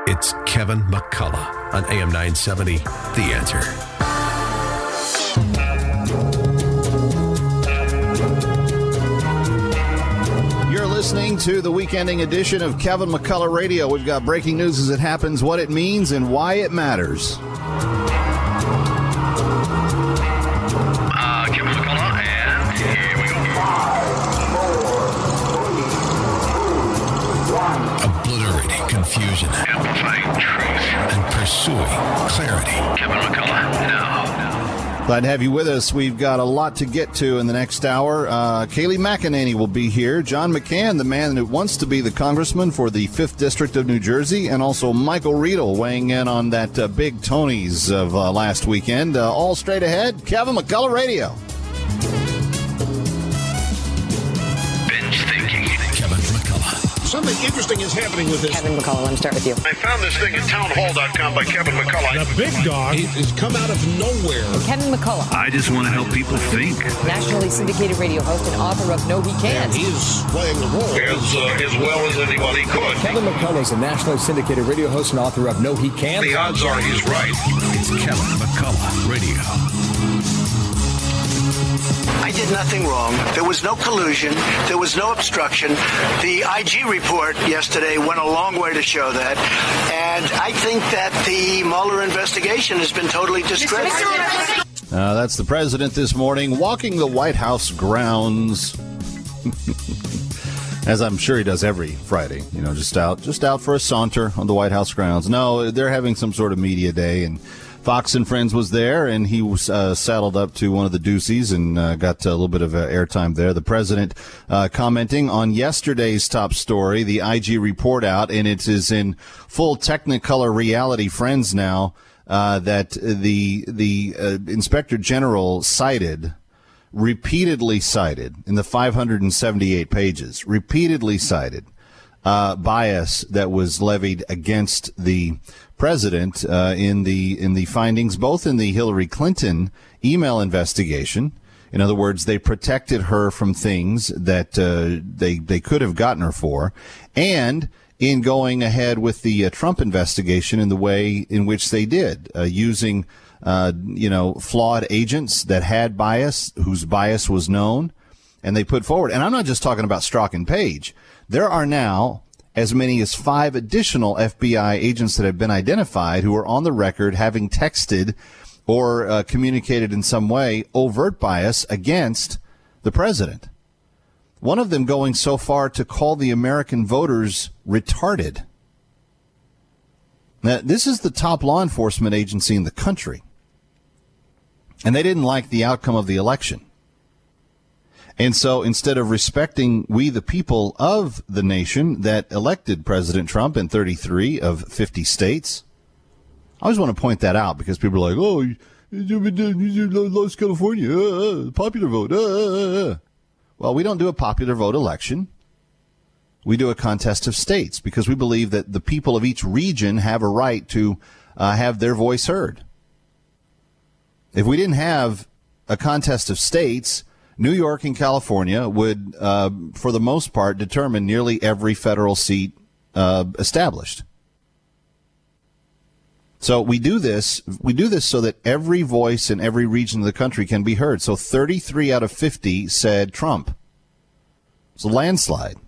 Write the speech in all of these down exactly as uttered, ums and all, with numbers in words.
It's Kevin McCullough on A M nine seventy, The Answer. You're listening to the weekending edition of Kevin McCullough Radio. We've got breaking news as it happens, what it means, and why it matters. Uh, Kevin McCullough, and here we go. Obliterating confusion. Amplifying truth. And pursuing clarity. Kevin McCullough, now. Glad to have you with us. We've got a lot to get to in the next hour. Uh, Kayleigh McEnany will be here. John McCann, the man that wants to be the congressman for the fifth District of New Jersey, and also Michael Riedel weighing in on that uh, big Tony's of uh, last weekend. Uh, all straight ahead, Kevin McCullough Radio. Binge thinking. Kevin McCullough. Something interesting is happening with this. Kevin McCullough, let me start with you. I found this thing at townhall dot com by Kevin McCullough. The big dog has come out of nowhere. Kevin McCullough, I just want to help people think. nationally syndicated radio host and author of No He Can't. And he's playing the role as, uh, as well as anybody could. Kevin McCullough is a nationally syndicated radio host and author of No He Can't. The odds are he's right. It's Kevin McCullough Radio. I did nothing wrong. There was no collusion. There was no obstruction. The I G report yesterday went a long way to show that. And I think that the Mueller investigation has been totally discredited. Uh, that's the president this morning walking the White House grounds. As I'm sure he does every Friday, you know, just out, just out for a saunter on the White House grounds. No, they're having some sort of media day, and Fox and Friends was there, and he was uh, saddled up to one of the Duceys and uh, got a little bit of uh, airtime there. The president uh, commenting on yesterday's top story, the I G report out, and it is in full Technicolor reality, Friends now, uh, that the the uh, Inspector General cited, repeatedly cited, in the five hundred seventy-eight pages, repeatedly cited uh, bias that was levied against the president uh, in the in the findings, both in the Hillary Clinton email investigation. In other words, they protected her from things that uh, they they could have gotten her for, and in going ahead with the uh, Trump investigation in the way in which they did, uh, using uh, you know flawed agents that had bias, whose bias was known, and they put forward. And I'm not just talking about Strzok and Page. There are now as many as five additional F B I agents that have been identified who are on the record having texted or uh, communicated in some way overt bias against the president. One of them going so far to call the American voters retarded. Now, this is the top law enforcement agency in the country, and they didn't like the outcome of the election. And so instead of respecting we, the people of the nation that elected President Trump in thirty-three of fifty states, I always want to point that out because people are like, oh, you lost California, uh, popular vote. Uh, uh. Well, we don't do a popular vote election. We do a contest of states because we believe that the people of each region have a right to uh, have their voice heard. If we didn't have a contest of states, New York and California would, uh, for the most part, determine nearly every federal seat uh, established. So we do this. We do this so that every voice in every region of the country can be heard. So thirty-three out of fifty said Trump. It's a landslide.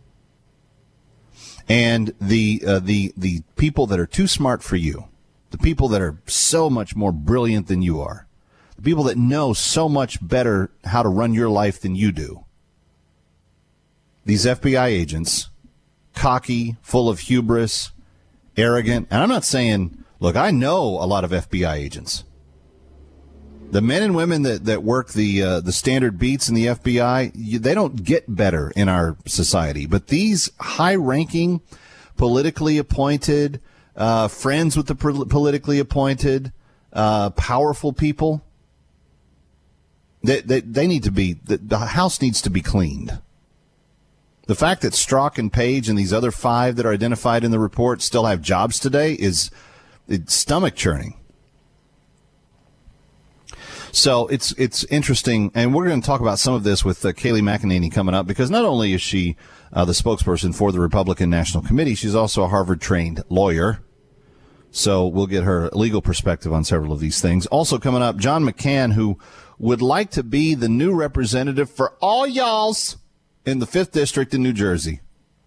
And the uh, the the people that are too smart for you, the people that are so much more brilliant than you are, the people that know so much better how to run your life than you do. These F B I agents, cocky, full of hubris, arrogant. And I'm not saying, look, I know a lot of F B I agents. The men and women that, that work the uh, the standard beats in the F B I, you, they don't get better in our society. But these high-ranking, politically appointed, uh, friends with the pro- politically appointed, uh, powerful people, They, they, they need to be, the, the house needs to be cleaned. The fact that Strzok and Page and these other five that are identified in the report still have jobs today is it's stomach churning. So it's it's interesting, and we're going to talk about some of this with uh, Kayleigh McEnany coming up, because not only is she uh, the spokesperson for the Republican National Committee, she's also a Harvard-trained lawyer. So we'll get her legal perspective on several of these things. Also coming up, John McCain, who would like to be the new representative for all y'alls in the fifth District in New Jersey.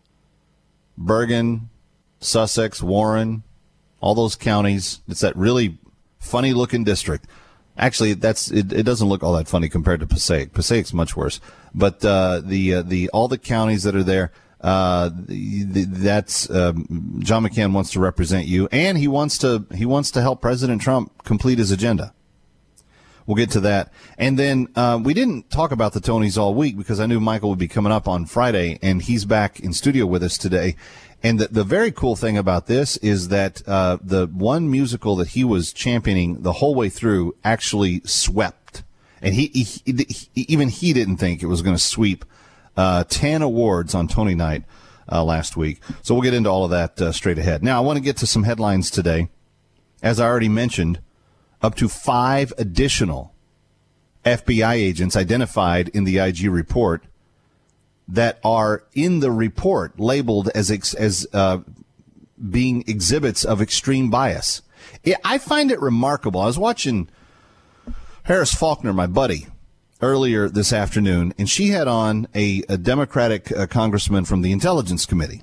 Bergen, Sussex, Warren, all those counties. It's that really funny-looking district. Actually, that's it, it doesn't look all that funny compared to Passaic. Passaic's much worse. But uh, the uh, the all the counties that are there, uh, the, the, that's um, John McCain wants to represent you, and he wants to he wants to help President Trump complete his agenda. We'll get to that. And then uh, we didn't talk about the Tonys all week because I knew Michael would be coming up on Friday, and he's back in studio with us today. And the, the very cool thing about this is that uh, the one musical that he was championing the whole way through actually swept. And he, he, he, he even he didn't think it was going to sweep uh, ten awards on Tony Night uh, last week. So we'll get into all of that uh, straight ahead. Now, I want to get to some headlines today. As I already mentioned, up to five additional F B I agents identified in the I G report that are in the report labeled as ex, as uh, being exhibits of extreme bias. It, I find it remarkable. I was watching Harris Faulkner, my buddy, earlier this afternoon, and she had on a, a Democratic uh, congressman from the Intelligence Committee.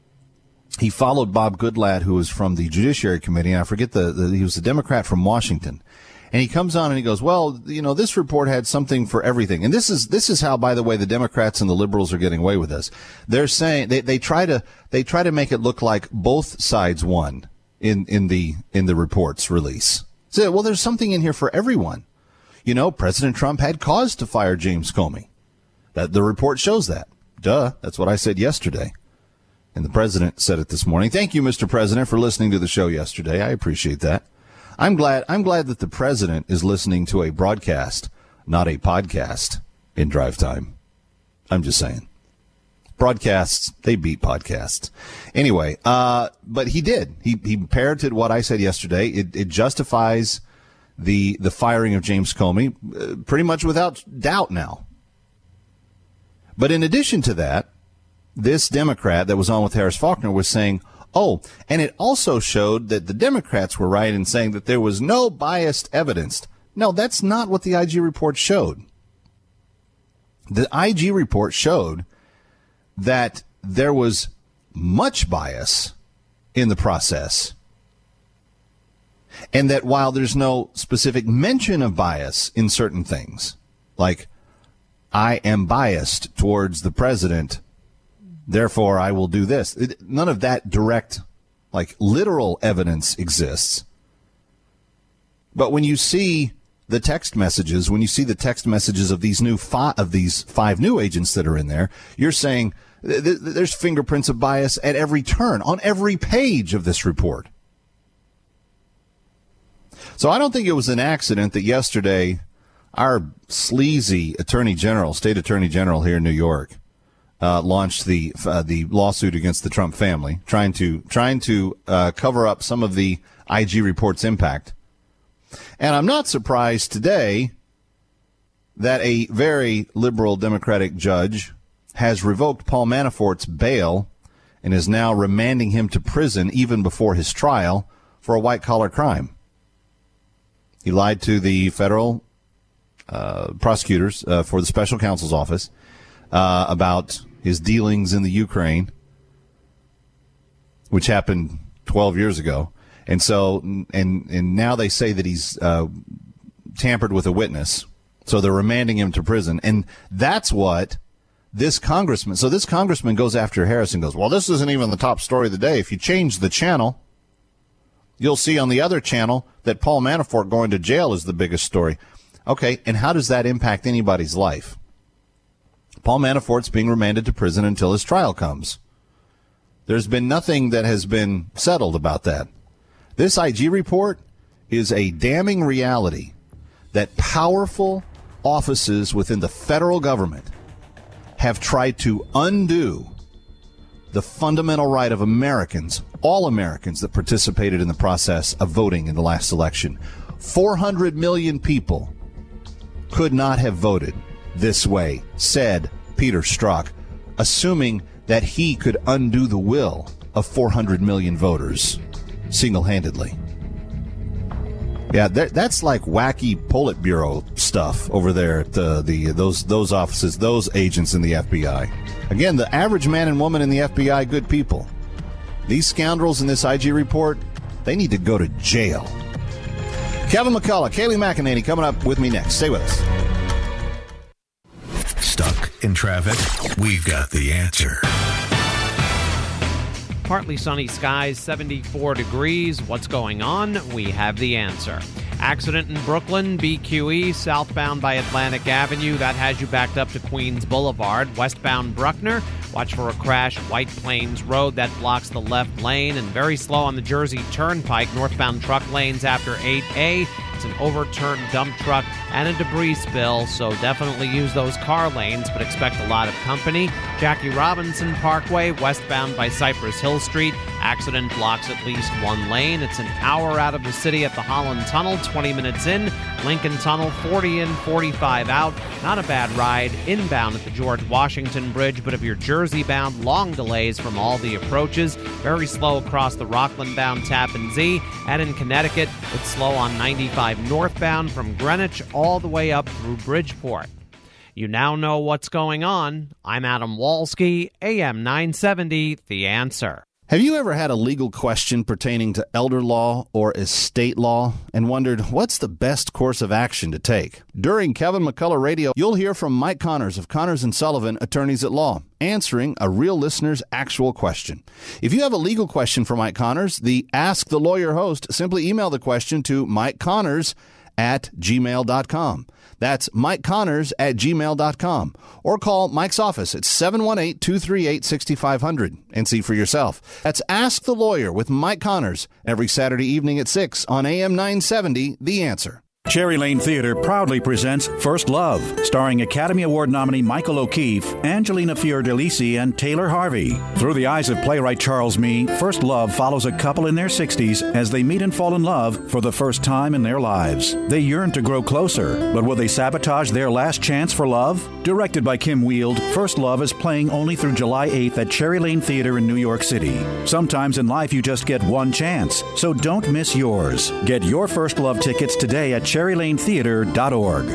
He followed Bob Goodlatte, who was from the Judiciary Committee, and I forget the, the he was a Democrat from Washington. And he comes on and he goes, well, you know, this report had something for everything. And this is this is how, by the way, the Democrats and the liberals are getting away with this. They're saying they, they try to they try to make it look like both sides won in, in the in the report's release. So, well, there's something in here for everyone. You know, President Trump had cause to fire James Comey. That the report shows that. Duh. That's what I said yesterday. And the president said it this morning. Thank you, Mister President, for listening to the show yesterday. I appreciate that. I'm glad I'm glad that the president is listening to a broadcast, not a podcast, in drive time. I'm just saying. Broadcasts, they beat podcasts. Anyway, uh, but he did. He he parroted what I said yesterday. It, it justifies the the firing of James Comey uh, pretty much without doubt now. But in addition to that, this Democrat that was on with Harris Faulkner was saying, oh, and it also showed that the Democrats were right in saying that there was no biased evidence. No, that's not what the I G report showed. The I G report showed that there was much bias in the process, and that while there's no specific mention of bias in certain things, like I am biased towards the president, therefore, I will do this. It, none of that direct, like, literal evidence exists. But when you see the text messages, when you see the text messages of these new five, of these five new agents that are in there, you're saying th- th- there's fingerprints of bias at every turn, on every page of this report. So I don't think it was an accident that yesterday our sleazy attorney general, state attorney general here in New York, Uh, launched the uh, the lawsuit against the Trump family, trying to trying to uh, cover up some of the I G report's impact. And I'm not surprised today that a very liberal Democratic judge has revoked Paul Manafort's bail and is now remanding him to prison even before his trial for a white-collar crime. He lied to the federal uh, prosecutors uh, for the special counsel's office Uh, about his dealings in the Ukraine, which happened twelve years ago. And so, and and now they say that he's uh, tampered with a witness. So they're remanding him to prison. And that's what this congressman, so this congressman goes after Harris and goes, well, this isn't even the top story of the day. If you change the channel, you'll see on the other channel that Paul Manafort going to jail is the biggest story. Okay, and how does that impact anybody's life? Paul Manafort's being remanded to prison until his trial comes. There's been nothing that has been settled about that. This I G report is a damning reality that powerful offices within the federal government have tried to undo the fundamental right of Americans, all Americans that participated in the process of voting in the last election. four hundred million people could not have voted this way, said Peter Strzok, assuming that he could undo the will of four hundred million voters. single-handedly. Yeah, that, that's like wacky Politburo stuff over there at the, the those those offices, those agents in the F B I. Again, the average man and woman in the F B I, good people. These scoundrels in this I G report, they need to go to jail. Kevin McCullough, Kayleigh McEnany coming up with me next. Stay with us. Stuck in traffic? We've got the answer. Partly sunny skies, seventy-four degrees. What's going on? We have the answer. Accident in Brooklyn, B Q E, southbound by Atlantic Avenue. That has you backed up to Queens Boulevard. Westbound Bruckner, watch for a crash, White Plains Road. That blocks the left lane. And very slow on the Jersey Turnpike, northbound truck lanes after eight A. It's an overturned dump truck and a debris spill, so definitely use those car lanes, but expect a lot of company. Jackie Robinson Parkway, westbound by Cypress Hill Street. Accident blocks at least one lane. It's an hour out of the city at the Holland Tunnel, twenty minutes in. Lincoln Tunnel, forty in, forty-five out. Not a bad ride inbound at the George Washington Bridge, but if you're Jersey-bound, long delays from all the approaches. Very slow across the Rockland-bound Tappan Zee. And in Connecticut, it's slow on ninety-five northbound from Greenwich all the way up through Bridgeport. You now know what's going on. I'm Adam Walski, A M nine seventy, The Answer. Have you ever had a legal question pertaining to elder law or estate law and wondered what's the best course of action to take? During Kevin McCullough Radio, you'll hear from Mike Connors of Connors and Sullivan, Attorneys at Law, answering a real listener's actual question. If you have a legal question for Mike Connors, the Ask the Lawyer host, simply email the question to Mike Connors at gmail dot com. That's Mike Connors at gmail dot com. Or call Mike's office at seven one eight, two three eight, six five zero zero and see for yourself. That's Ask the Lawyer with Mike Connors every Saturday evening at six on A M nine seventy, The Answer. Cherry Lane Theater proudly presents First Love, starring Academy Award nominee Michael O'Keefe, Angelina Fiordalisi, and Taylor Harvey. Through the eyes of playwright Charles Mee, First Love follows a couple in their sixties as they meet and fall in love for the first time in their lives. They yearn to grow closer, but will they sabotage their last chance for love? Directed by Kim Wield, First Love is playing only through July eighth at Cherry Lane Theater in New York City. Sometimes in life you just get one chance, so don't miss yours. Get your First Love tickets today at cherry lane theater dot org.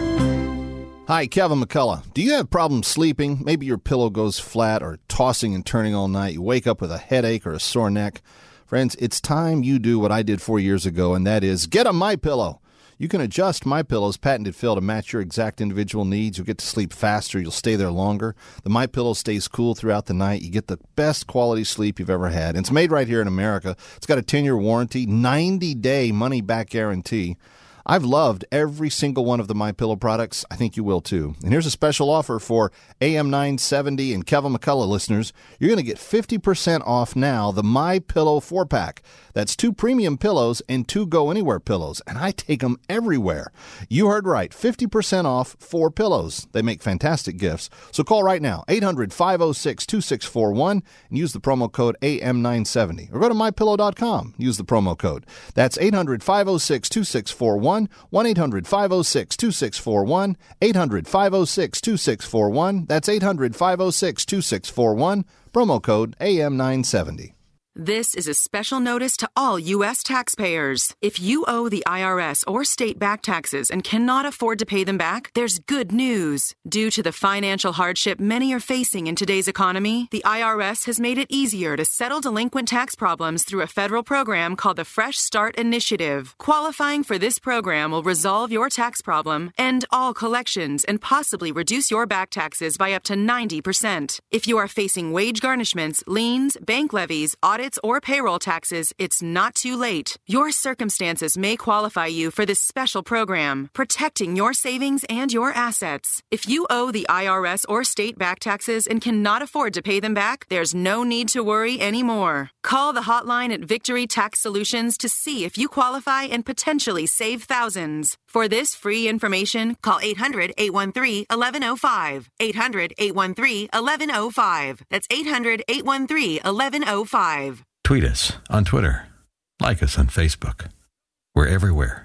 Hi, Kevin McCullough. Do you have problems sleeping? Maybe your pillow goes flat or tossing and turning all night. You wake up with a headache or a sore neck. Friends, it's time you do what I did four years ago, and that is get a MyPillow. You can adjust MyPillow's patented fill to match your exact individual needs. You'll get to sleep faster. You'll stay there longer. The MyPillow stays cool throughout the night. You get the best quality sleep you've ever had. And it's made right here in America. It's got a ten-year warranty, ninety-day money-back guarantee. I've loved every single one of the MyPillow products. I think you will too. And here's a special offer for A M nine seventy and Kevin McCullough listeners. You're going to get fifty percent off now the MyPillow four-pack. That's two premium pillows and two Go Anywhere pillows, and I take them everywhere. You heard right, fifty percent off four pillows. They make fantastic gifts. So call right now, eight hundred, five oh six, two six four one, and use the promo code A M nine seventy. Or go to my pillow dot com. Use the promo code. That's eight hundred, five oh six, two six four one, one eight hundred, five oh six, two six four one, eight hundred, five oh six, two six four one. That's eight hundred, five oh six, two six four one. Promo code A M nine seventy. This is a special notice to all U S taxpayers. If you owe the I R S or state back taxes and cannot afford to pay them back, there's good news. Due to the financial hardship many are facing in today's economy, the I R S has made it easier to settle delinquent tax problems through a federal program called the Fresh Start Initiative. Qualifying for this program will resolve your tax problem, end all collections, and possibly reduce your back taxes by up to ninety percent. If you are facing wage garnishments, liens, bank levies, audits, or payroll taxes, it's not too late. Your circumstances may qualify you for this special program, protecting your savings and your assets. If you owe the I R S or state back taxes and cannot afford to pay them back, there's no need to worry anymore. Call the hotline at Victory Tax Solutions to see if you qualify and potentially save thousands. For this free information, call eight hundred, eight one three, one one zero five. eight hundred, eight one three, one one zero five. That's eight hundred, eight one three, one one zero five. Tweet us on Twitter. Like us on Facebook. We're everywhere.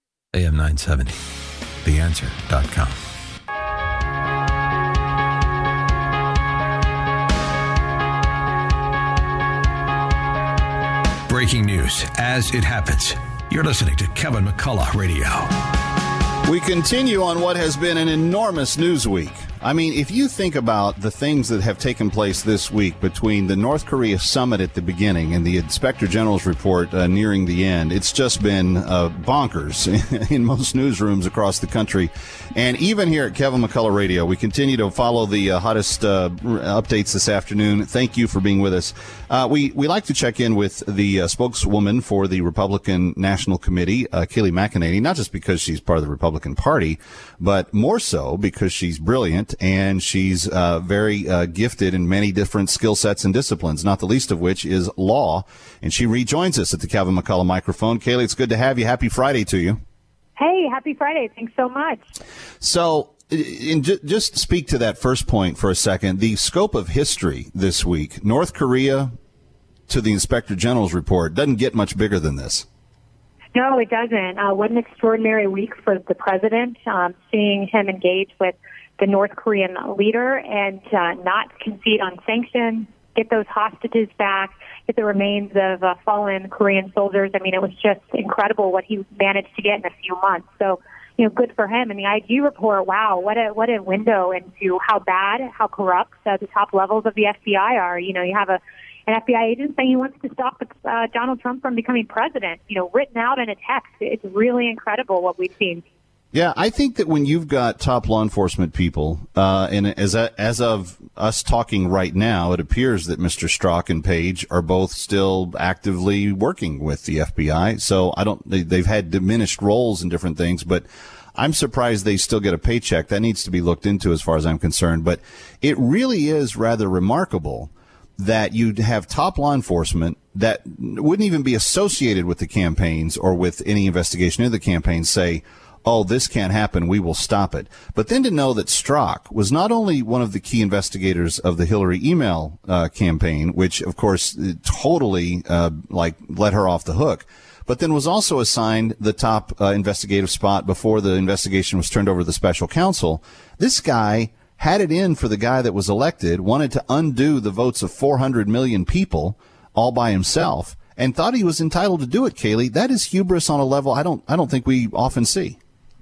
A M nine seventy, the answer dot com. Breaking news as it happens. You're listening to Kevin McCullough Radio. We continue on what has been an enormous news week. I mean, if you think about the things that have taken place this week between the North Korea summit at the beginning and the Inspector General's report uh, nearing the end, it's just been uh, bonkers in most newsrooms across the country. And even here at Kevin McCullough Radio, we continue to follow the uh, hottest uh, updates this afternoon. Thank you for being with us. Uh, we, we like to check in with the uh, spokeswoman for the Republican National Committee, uh, Kayleigh McEnany, not just because she's part of the Republican Party, but more so because she's brilliant and she's uh, very uh, gifted in many different skill sets and disciplines, not the least of which is law. And she rejoins us at the Kevin McCullough microphone. Kayleigh, it's good to have you. Happy Friday to you. Hey, happy Friday. Thanks so much. So, in ju- just speak to that first point for a second. The scope of history this week, North Korea to the Inspector General's report, doesn't get much bigger than this. No, it doesn't. Uh, what an extraordinary week for the president, um, seeing him engage with the North Korean leader and uh, not concede on sanctions, get those hostages back, get the remains of uh, fallen Korean soldiers. I mean, it was just incredible what he managed to get in a few months. So, you know, good for him. And the I G report, wow, what a what a window into how bad, how corrupt uh, the top levels of the F B I are. You know, you have a an F B I agent saying he wants to stop uh, Donald Trump from becoming president, you know, written out in a text. It's really incredible what we've seen. Yeah, I think that when you've got top law enforcement people, uh, and as a, as of us talking right now, it appears that Mister Strzok and Page are both still actively working with the F B I. So I don't, they, they've had diminished roles in different things, but I'm surprised they still get a paycheck. That needs to be looked into as far as I'm concerned. But it really is rather remarkable that you'd have top law enforcement that wouldn't even be associated with the campaigns or with any investigation into the campaigns say, oh, this can't happen, we will stop it. But then to know that Strzok was not only one of the key investigators of the Hillary email uh, campaign, which, of course, totally uh, like let her off the hook, but then was also assigned the top uh, investigative spot before the investigation was turned over to the special counsel. This guy had it in for the guy that was elected, wanted to undo the votes of four hundred million people all by himself, and thought he was entitled to do it, Kayleigh. That is hubris on a level I don't I don't think we often see.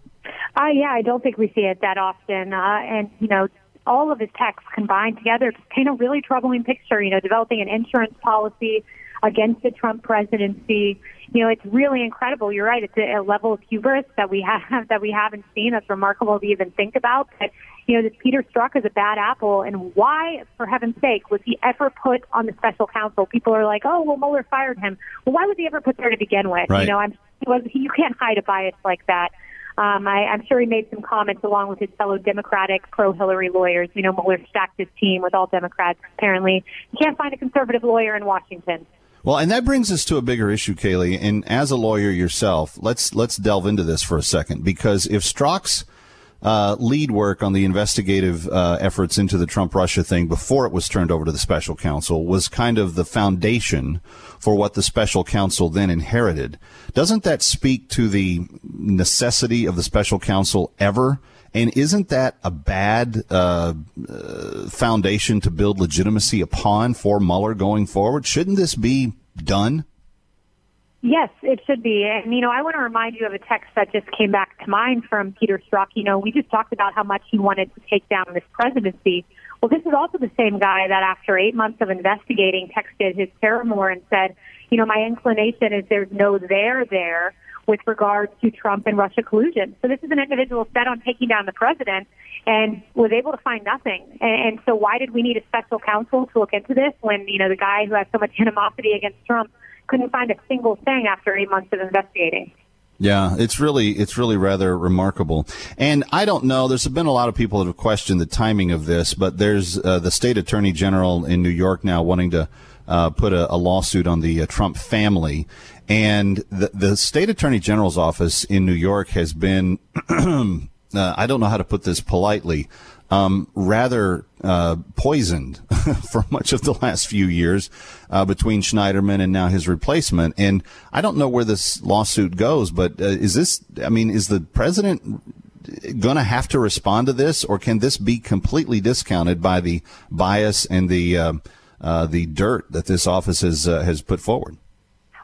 Uh, yeah, I don't think we see it that often. Uh, and, you know, all of his texts combined together to paint a really troubling picture, you know, developing an insurance policy against the Trump presidency. You know, it's really incredible. You're right. It's a, a level of hubris that we have, that we haven't seen. That's remarkable to even think about. But, you know, this Peter Strzok is a bad apple. And why, for heaven's sake, was he ever put on the special counsel? People are like, oh, well, Mueller fired him. Well, why was he ever put there to begin with? Right. You know, I'm, it was, you can't hide a bias like that. Um, I, I'm sure he made some comments along with his fellow Democratic pro-Hillary lawyers. You know, Mueller stacked his team with all Democrats, apparently. You can't find a conservative lawyer in Washington. Well, and that brings us to a bigger issue, Kayleigh. And as a lawyer yourself, let's let's delve into this for a second, because if Strzok's uh, lead work on the investigative uh, efforts into the Trump-Russia thing before it was turned over to the special counsel was kind of the foundation for what the special counsel then inherited, doesn't that speak to the necessity of the special counsel ever? And isn't that a bad uh, uh, foundation to build legitimacy upon for Mueller going forward? Shouldn't this be done? Yes, it should be. And, you know, I want to remind you of a text that just came back to mind from Peter Strzok. You know, we just talked about how much he wanted to take down this presidency. Well, this is also the same guy that after eight months of investigating texted his paramour and said, you know, my inclination is there's no there there with regard to Trump and Russia collusion. So this is an individual set on taking down the president and was able to find nothing. And, and so why did we need a special counsel to look into this when, you know, the guy who has so much animosity against Trump couldn't find a single thing after eight months of investigating? Yeah, it's really it's really rather remarkable. And I don't know, there's been a lot of people that have questioned the timing of this, but there's uh, the state attorney general in New York now wanting to uh, put a, a lawsuit on the uh, Trump family. And the, the state attorney general's office in New York has been, uh, I don't know how to put this politely, um, rather uh, poisoned for much of the last few years uh, between Schneiderman and now his replacement. And I don't know where this lawsuit goes, but uh, is this, I mean, is the president going to have to respond to this, or can this be completely discounted by the bias and the uh, uh, the dirt that this office has uh, has put forward?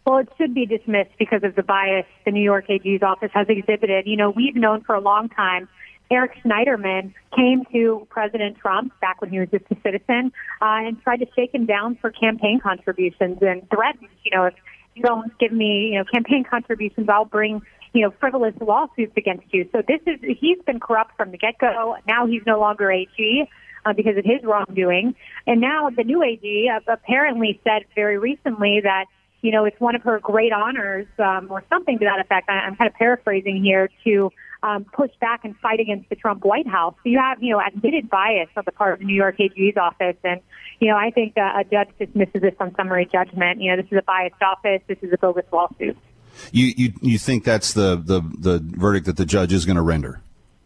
Well, it should be dismissed because of the bias the New York A G's office has exhibited. You know, we've known for a long time Eric Schneiderman came to President Trump back when he was just a citizen uh, and tried to shake him down for campaign contributions and threatened, you know, if you don't give me, you know, campaign contributions, I'll bring, you know, frivolous lawsuits against you. So this is, he's been corrupt from the get-go. Now he's no longer A G uh, because of his wrongdoing. And now the new A G uh, apparently said very recently that, you know, it's one of her great honors um, or something to that effect. I, I'm kind of paraphrasing here to Um, push back and fight against the Trump White House. So you have, you know, admitted bias on the part of the New York A G's office. And, you know, I think uh, a judge dismisses this on summary judgment. You know, this is a biased office. This is a bogus lawsuit. You you, you think that's the, the, the verdict that the judge is going to render?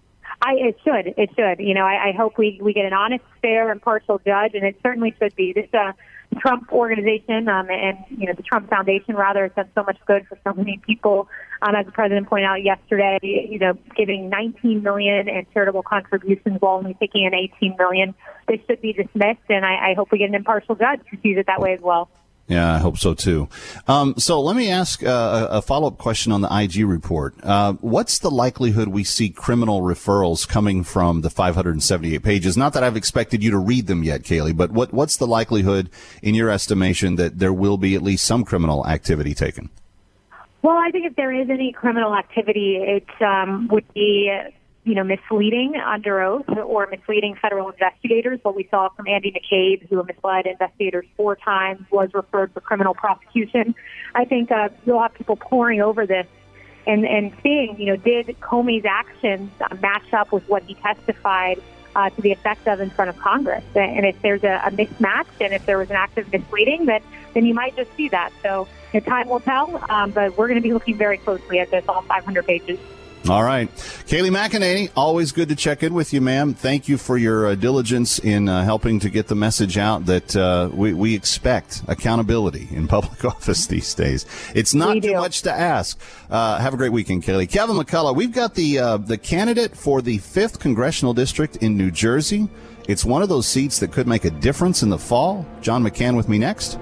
I, it should. It should. You know, I, I hope we, we get an honest, fair, impartial judge, and it certainly should be. This uh, Trump organization um, and, you know, the Trump Foundation, rather, has done so much good for so many people. Um, as the president pointed out yesterday, you know, giving nineteen million dollars in charitable contributions while only taking in eighteen million dollars. This should be dismissed, and I, I hope we get an impartial judge who sees it that way as well. Yeah, I hope so, too. Um, so let me ask uh, a follow-up question on the I G report. Uh, what's the likelihood we see criminal referrals coming from the five hundred seventy-eight pages? Not that I've expected you to read them yet, Kayleigh, but what, what's the likelihood, in your estimation, that there will be at least some criminal activity taken? Well, I think if there is any criminal activity, it um, would be, you know, misleading under oath or misleading federal investigators. What we saw from Andy McCabe, who misled investigators four times, was referred for criminal prosecution. I think uh, you'll have people poring over this and, and seeing, you know, did Comey's actions uh, match up with what he testified uh, to the effect of in front of Congress? And if there's a, a mismatch and if there was an act of misleading, then, then you might just see that. So you know, time will tell, um, but we're going to be looking very closely at this, all five hundred pages. All right. Kayleigh McEnany, always good to check in with you, ma'am. Thank you for your uh, diligence in uh, helping to get the message out that uh, we, we expect accountability in public office these days. It's not too much to ask. Uh, have a great weekend, Kayleigh. Kevin McCullough, we've got the uh, the candidate for the fifth Congressional District in New Jersey. It's one of those seats that could make a difference in the fall. John McCann with me next.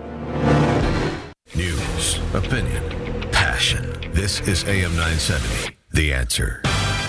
News, opinion, passion. This is A M nine seventy. The Answer.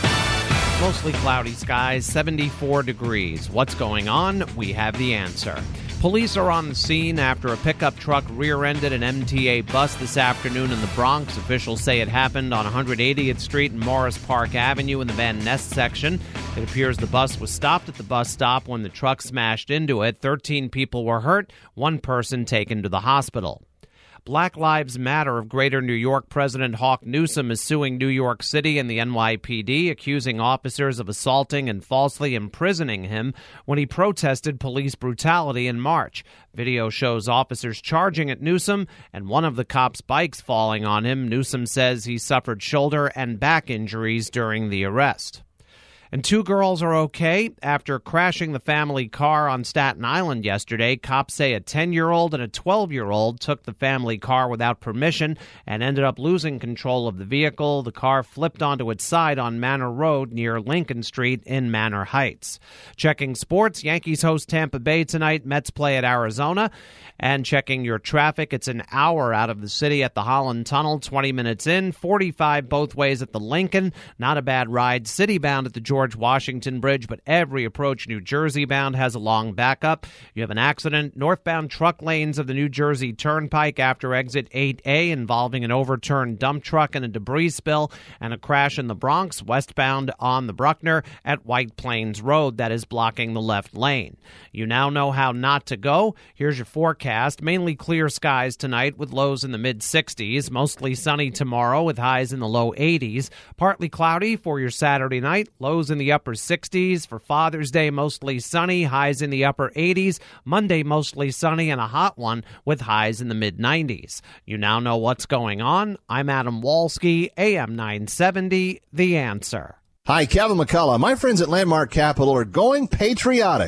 Mostly cloudy skies, seventy-four degrees. What's going on? We have the answer. Police are on the scene after a pickup truck rear-ended an M T A bus this afternoon in the Bronx. Officials say it happened on one hundred eightieth Street and Morris Park Avenue in the Van Ness section. It appears the bus was stopped at the bus stop when the truck smashed into it. thirteen people were hurt, one person taken to the hospital. Black Lives Matter of Greater New York President Hawk Newsom is suing New York City and the N Y P D, accusing officers of assaulting and falsely imprisoning him when he protested police brutality in March. Video shows officers charging at Newsom and one of the cops' bikes falling on him. Newsom says he suffered shoulder and back injuries during the arrest. And two girls are okay after crashing the family car on Staten Island yesterday. Cops say a ten-year-old and a twelve-year-old took the family car without permission and ended up losing control of the vehicle. The car flipped onto its side on Manor Road near Lincoln Street in Manor Heights. Checking sports, Yankees host Tampa Bay tonight. Mets play at Arizona. And checking your traffic, it's an hour out of the city at the Holland Tunnel, twenty minutes in, forty-five both ways at the Lincoln. Not a bad ride. City-bound at the George George Washington Bridge, but every approach New Jersey bound has a long backup. You have an accident northbound truck lanes of the New Jersey Turnpike after exit eight A involving an overturned dump truck and a debris spill, and a crash in the Bronx westbound on the Bruckner at White Plains Road that is blocking the left lane. You now know how not to go. Here's your forecast. Mainly clear skies tonight with lows in the mid sixties. Mostly sunny tomorrow with highs in the low eighties. Partly cloudy for your Saturday night. Lows in the upper sixties. For Father's Day, mostly sunny. Highs in the upper eighties. Monday, mostly sunny and a hot one with highs in the mid nineties. You now know what's going on. I'm Adam Walski, A M nine seventy, The Answer. Hi, Kevin McCullough. My friends at Landmark Capital are going patriotic.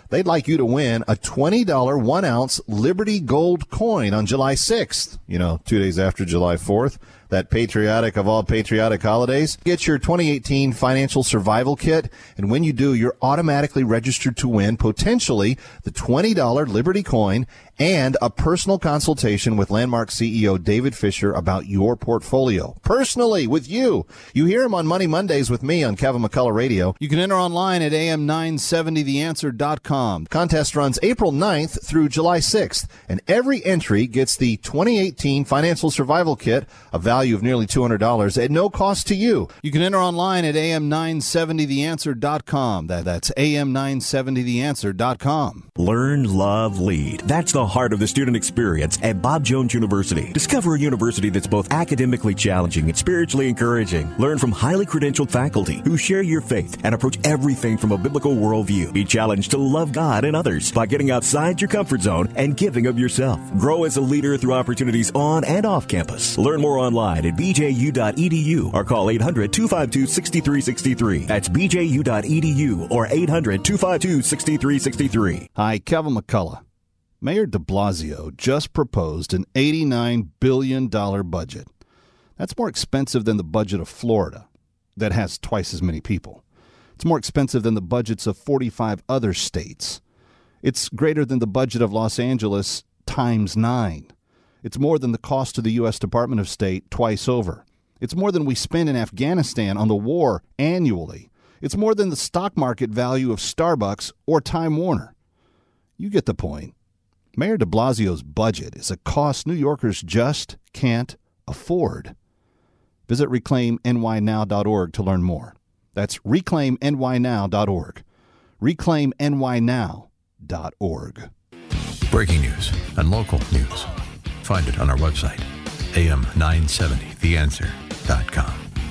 they'd like you to win a twenty dollars one-ounce Liberty Gold coin on July sixth, you know, two days after July fourth, that patriotic of all patriotic holidays. Get your twenty eighteen Financial Survival Kit, and when you do, you're automatically registered to win potentially the twenty dollars Liberty coin and a personal consultation with Landmark C E O David Fisher about your portfolio. Personally, with you. You hear him on Money Mondays with me on Kevin McCullough Radio. You can enter online at A M nine seventy the answer dot com. Contest runs April ninth through July sixth, and every entry gets the twenty eighteen Financial Survival Kit, a value of nearly two hundred dollars, at no cost to you. You can enter online at A M nine seventy the answer dot com. That, that's A M nine seventy the answer dot com. Learn, love, lead. That's the heart of the student experience at Bob Jones University. Discover a university that's both academically challenging and spiritually encouraging. Learn from highly credentialed faculty who share your faith and approach everything from a biblical worldview. Be challenged to love God and others by getting outside your comfort zone and giving of yourself. Grow as a leader through opportunities on and off campus. Learn more online at b j u dot e d u or call eight hundred two five two six three six three. That's b j u dot e d u or eight hundred two five two six three six three. Hi, Kevin McCullough. Mayor de Blasio just proposed an eighty-nine billion dollars budget. That's more expensive than the budget of Florida, that has twice as many people. It's more expensive than the budgets of forty-five other states. It's greater than the budget of Los Angeles times nine. It's more than the cost to the U S Department of State twice over. It's more than we spend in Afghanistan on the war annually. It's more than the stock market value of Starbucks or Time Warner. You get the point. Mayor de Blasio's budget is a cost New Yorkers just can't afford. Visit reclaim n y now dot org to learn more. That's reclaim n y now dot org. reclaim n y now dot org. Breaking news and local news. Find it on our website, A M nine seventy the answer dot com.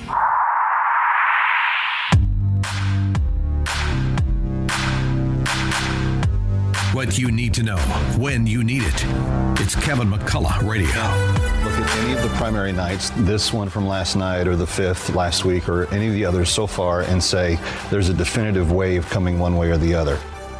What you need to know when you need it. It's Kevin McCullough Radio. Look at any of the primary nights, this one from last night or the fifth last week or any of the others so far, and say there's a definitive wave coming one way or the other.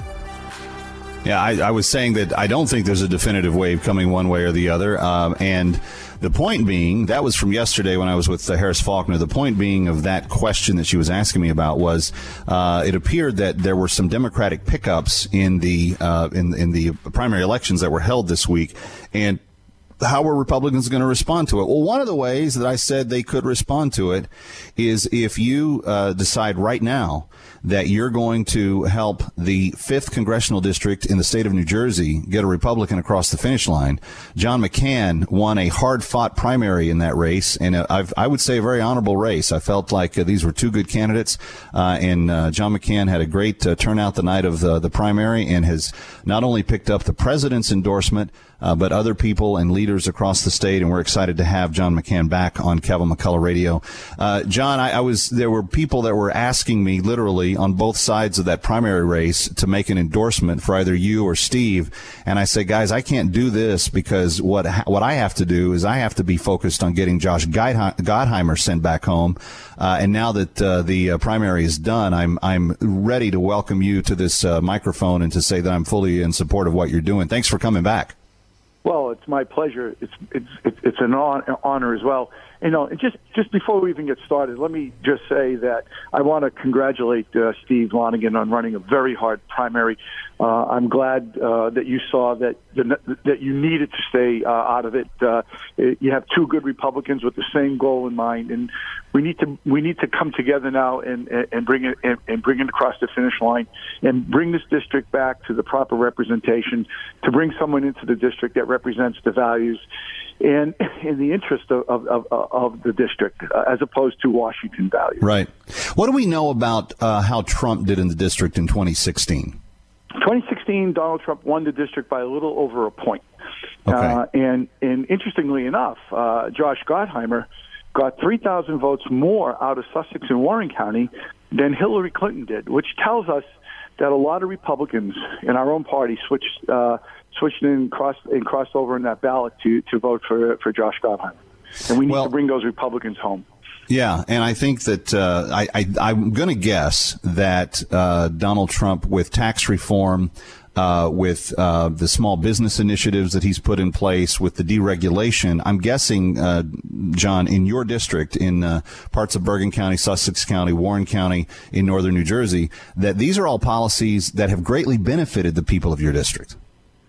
Yeah, I, I was saying that I don't think there's a definitive wave coming one way or the other. Um, and the point being, that was from yesterday when I was with uh, Harris Faulkner. The point being of that question that she was asking me about was uh, it appeared that there were some Democratic pickups in the uh, in in the primary elections that were held this week, and how were Republicans going to respond to it? Well, one of the ways that I said they could respond to it is if you uh, decide right now that you're going to help the fifth congressional district in the state of New Jersey get a Republican across the finish line. John McCain won a hard-fought primary in that race, and I've, I would say a very honorable race. I felt like uh, these were two good candidates, uh, and uh, John McCain had a great uh, turnout the night of the, the primary and has not only picked up the president's endorsement, Uh, but other people and leaders across the state, and we're excited to have John McCain back on Kevin McCullough Radio. Uh, John, I, I was there were people that were asking me literally on both sides of that primary race to make an endorsement for either you or Steve, and I say, guys, I can't do this because what what I have to do is I have to be focused on getting Josh Gottheimer sent back home. Uh, and now that uh, the uh, primary is done, I'm I'm ready to welcome you to this uh, microphone and to say that I'm fully in support of what you're doing. Thanks for coming back. Well, it's my pleasure. It's it's it's, it's an honor as well. You know, just just before we even get started, let me just say that I want to congratulate uh, Steve Lonegan on running a very hard primary. Uh, I'm glad uh, that you saw that the, that you needed to stay uh, out of it. Uh, you have two good Republicans with the same goal in mind, and we need to we need to come together now and and bring it and, and bring it across the finish line and bring this district back to the proper representation. To bring someone into the district that represents the values and in the interest of of, of, of the district, uh, as opposed to Washington values. Right. What do we know about uh, how Trump did in the district in twenty sixteen? twenty sixteen, Donald Trump won the district by a little over a point. Okay. Uh, and, and interestingly enough, uh, Josh Gottheimer got three thousand votes more out of Sussex and Warren County than Hillary Clinton did, which tells us that a lot of Republicans in our own party switched uh, switched in and crossed, and crossed over in that ballot to, to vote for, for Josh Gottheimer. And we need well, to bring those Republicans home. Yeah, and I think that uh, I, I, I'm going to guess that uh, Donald Trump, with tax reform, uh, with uh, the small business initiatives that he's put in place, with the deregulation, I'm guessing, uh, John, in your district, in uh, parts of Bergen County, Sussex County, Warren County, in northern New Jersey, that these are all policies that have greatly benefited the people of your district.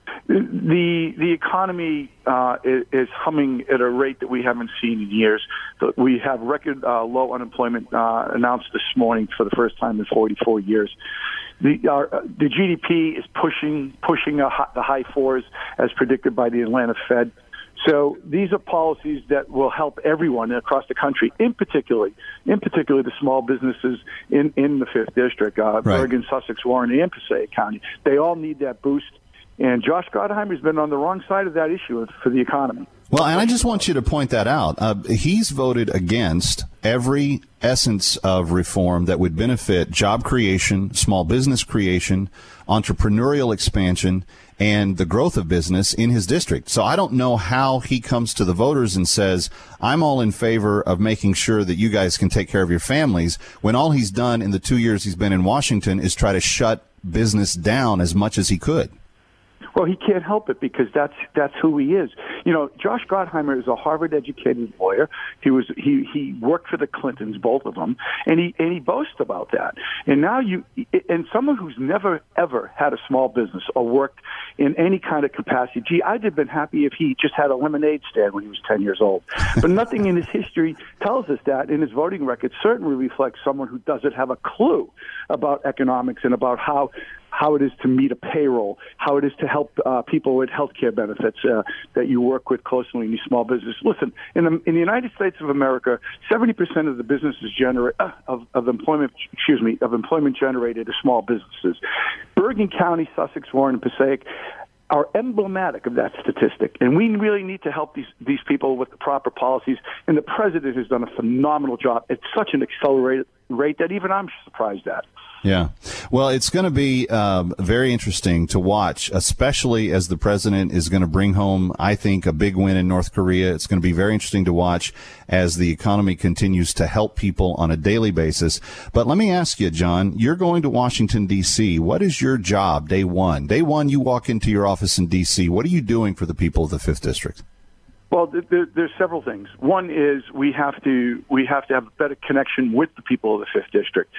The the economy uh, is, is humming at a rate that we haven't seen in years. We have record uh, low unemployment uh, announced this morning for the first time in forty-four years. The our, the G D P is pushing pushing a high, the high fours as predicted by the Atlanta Fed. So these are policies that will help everyone across the country, in particular, in particular the small businesses in, in the fifth District, uh, right. Bergen, Sussex, Warren, and Passaic County. They all need that boost. And Josh Gottheimer's been on the wrong side of that issue for the economy. Well, and I just want you to point that out. Uh, he's voted against every essence of reform that would benefit job creation, small business creation, entrepreneurial expansion, and the growth of business in his district. So I don't know how he comes to the voters and says, I'm all in favor of making sure that you guys can take care of your families, when all he's done in the two years he's been in Washington is try to shut business down as much as he could. Well, he can't help it because that's that's who he is. You know, Josh Gottheimer is a Harvard-educated lawyer. He was he he worked for the Clintons, both of them, and he and he boasts about that. And now you and someone who's never ever had a small business or worked in any kind of capacity. Gee, I'd have been happy if he just had a lemonade stand when he was ten years old. But nothing in his history tells us that. And his voting record certainly reflects someone who doesn't have a clue about economics and about how. how it is to meet a payroll, how it is to help uh, people with health care benefits uh, that you work with closely in these small businesses. Listen, in the, in the United States of America, seventy percent of the businesses generate uh, of, of employment, excuse me, of employment generated are small businesses. Bergen County, Sussex, Warren, and Passaic are emblematic of that statistic. And we really need to help these, these people with the proper policies. And the president has done a phenomenal job at such an accelerated rate that even I'm surprised at. Yeah. Well, it's going to be um, very interesting to watch, especially as the president is going to bring home, I think, a big win in North Korea. It's going to be very interesting to watch as the economy continues to help people on a daily basis. But let me ask you, John, you're going to Washington, D C. What is your job day one? Day one, you walk into your office in D C. What are you doing for the people of the fifth District? Well, there, there's several things. One is we have to we have to have a better connection with the people of the fifth District.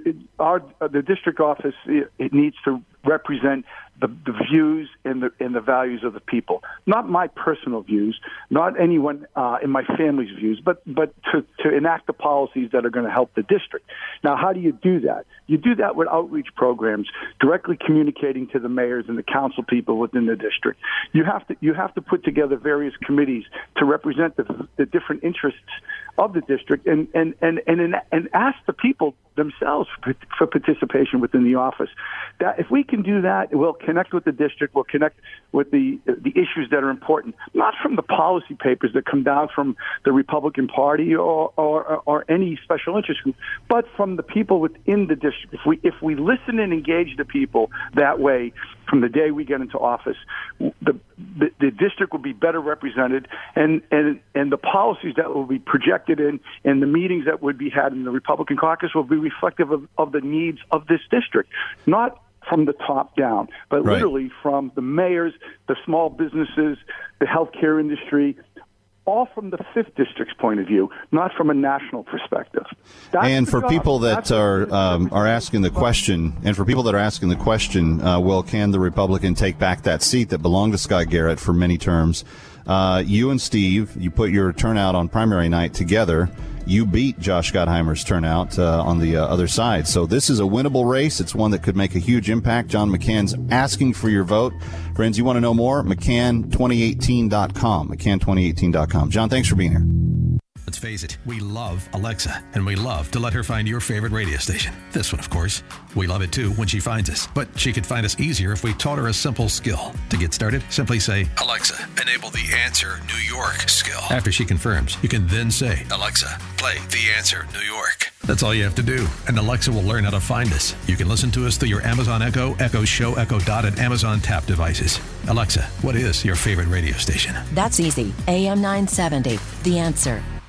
Our the district office it needs to represent the, the views and the and the values of the people, not my personal views, not anyone uh, in my family's views, but but to, to enact the policies that are going to help the district. Now, how do you do that? You do that with outreach programs, directly communicating to the mayors and the council people within the district. You have to you have to put together various committees to represent the, the different interests of the district, and and and and and ask the people themselves for, for participation within the office. That if we can do that, we'll connect with the district. We'll connect with the the issues that are important, not from the policy papers that come down from the Republican Party or or, or any special interest group, but from the people within the district. If we if we listen and engage the people that way from the day we get into office, the the, the district will be better represented, and, and and the policies that will be projected in and the meetings that would be had in the Republican caucus will be reflective of, of the needs of this district, not from the top down, but right. literally from the mayors, the small businesses, the healthcare industry, all from the fifth District's point of view, not from a national perspective. That's and for job. people that That's are um, are asking the question, and for people that are asking the question, uh, well, can the Republican take back that seat that belonged to Scott Garrett for many terms? Uh, you and Steve, you put your turnout on primary night together. You beat Josh Gottheimer's turnout uh, on the uh, other side. So this is a winnable race. It's one that could make a huge impact. John McCann's asking for your vote. Friends, you want to know more? McCann twenty eighteen dot com. McCann twenty eighteen dot com. John, thanks for being here. Let's face it, we love Alexa, and we love to let her find your favorite radio station. This one, of course. We love it, too, when she finds us. But she could find us easier if we taught her a simple skill. To get started, simply say, Alexa, enable the Answer New York skill. After she confirms, you can then say, Alexa, play The Answer New York. That's all you have to do, and Alexa will learn how to find us. You can listen to us through your Amazon Echo, Echo Show, Echo Dot, and Amazon Tap devices. Alexa, what is your favorite radio station? That's easy. A M nine seventy, The Answer.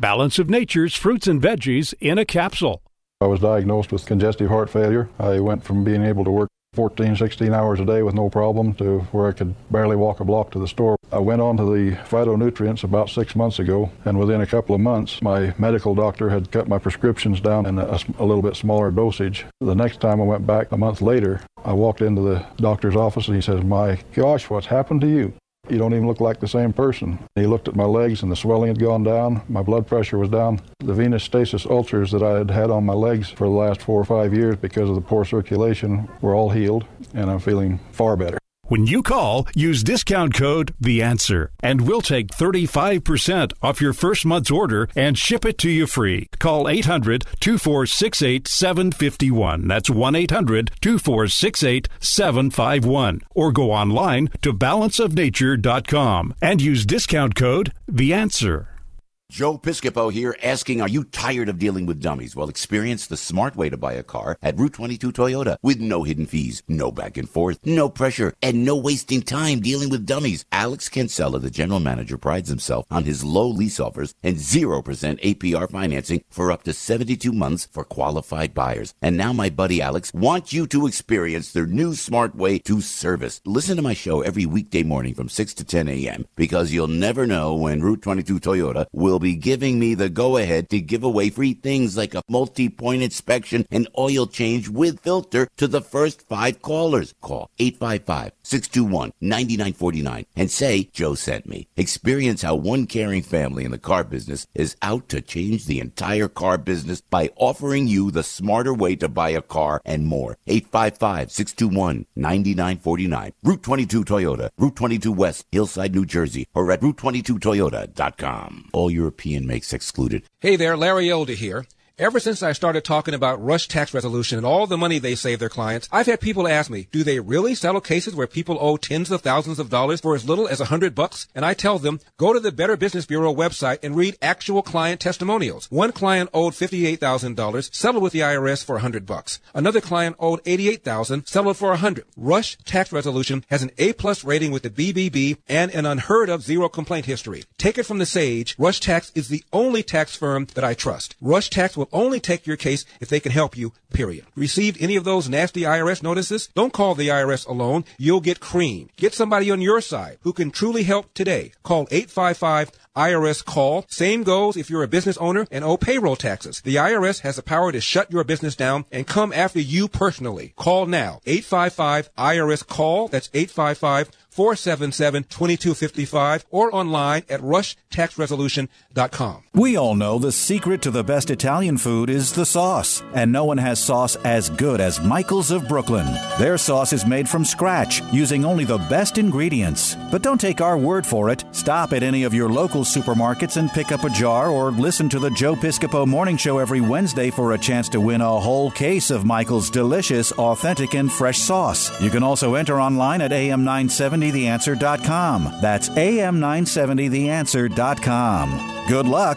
Balance of Nature's fruits and veggies in a capsule. I was diagnosed with congestive heart failure. I went from being able to work fourteen, sixteen hours a day with no problem to where I could barely walk a block to the store. I went on to the phytonutrients about six months ago, and within a couple of months, my medical doctor had cut my prescriptions down in a, a little bit smaller dosage. The next time I went back a month later, I walked into the doctor's office and he says, "My gosh, what's happened to you? You don't even look like the same person." He looked at my legs and the swelling had gone down. My blood pressure was down. The venous stasis ulcers that I had had on my legs for the last four or five years because of the poor circulation were all healed, and I'm feeling far better. When you call, use discount code The Answer, and we'll take thirty-five percent off your first month's order and ship it to you free. Call eight hundred, two four six eight, seven five one. That's one eight hundred, two four six eight, seven five one. Or go online to balance of nature dot com and use discount code The Answer. Joe Piscopo here asking, are you tired of dealing with dummies? Well, experience the smart way to buy a car at Route twenty-two Toyota with no hidden fees, no back and forth, no pressure, and no wasting time dealing with dummies. Alex Cancella, the general manager, prides himself on his low lease offers and zero percent A P R financing for up to seventy-two months for qualified buyers. And now my buddy Alex wants you to experience their new smart way to service. Listen to my show every weekday morning from six to ten a.m. because you'll never know when Route twenty-two Toyota will be giving me the go-ahead to give away free things like a multi-point inspection and oil change with filter to the first five callers. Call eight five five, six two one, nine nine four nine and say Joe sent me. Experience how one caring family in the car business is out to change the entire car business by offering you the smarter way to buy a car and more. eight five five, six two one, nine nine four nine. Route twenty-two Toyota, Route twenty-two West, Hillside, New Jersey, or at route twenty-two toyota dot com. All European makes excluded. Hey there, Larry Elder here. Ever since I started talking about Rush Tax Resolution and all the money they save their clients, I've had people ask me, do they really settle cases where people owe tens of thousands of dollars for as little as a hundred bucks? And I tell them, go to the Better Business Bureau website and read actual client testimonials. One client owed fifty-eight thousand dollars, settled with the I R S for a hundred bucks. Another client owed eighty-eight thousand dollars, settled for a hundred. Rush Tax Resolution has an A-plus rating with the B B B and an unheard of zero complaint history. Take it from the sage, Rush Tax is the only tax firm that I trust. Rush Tax will only take your case if they can help you, period. Received any of those nasty I R S notices? Don't call the I R S alone. You'll get creamed. Get somebody on your side who can truly help today. Call eight five five I R S call. Same goes if you're a business owner and owe payroll taxes. The I R S has the power to shut your business down and come after you personally. Call now. eight five five I R S call. That's eight five five, four seven seven, two two five five or online at rush tax resolution dot com. We all know the secret to the best Italian food is the sauce, and no one has sauce as good as Michael's of Brooklyn. Their sauce is made from scratch, using only the best ingredients. But don't take our word for it. Stop at any of your local supermarkets and pick up a jar, or listen to the Joe Piscopo Morning Show every Wednesday for a chance to win a whole case of Michael's delicious, authentic, and fresh sauce. You can also enter online at A M nine seventy the answer dot com. That's A M nine seventy the answer dot com. Good luck.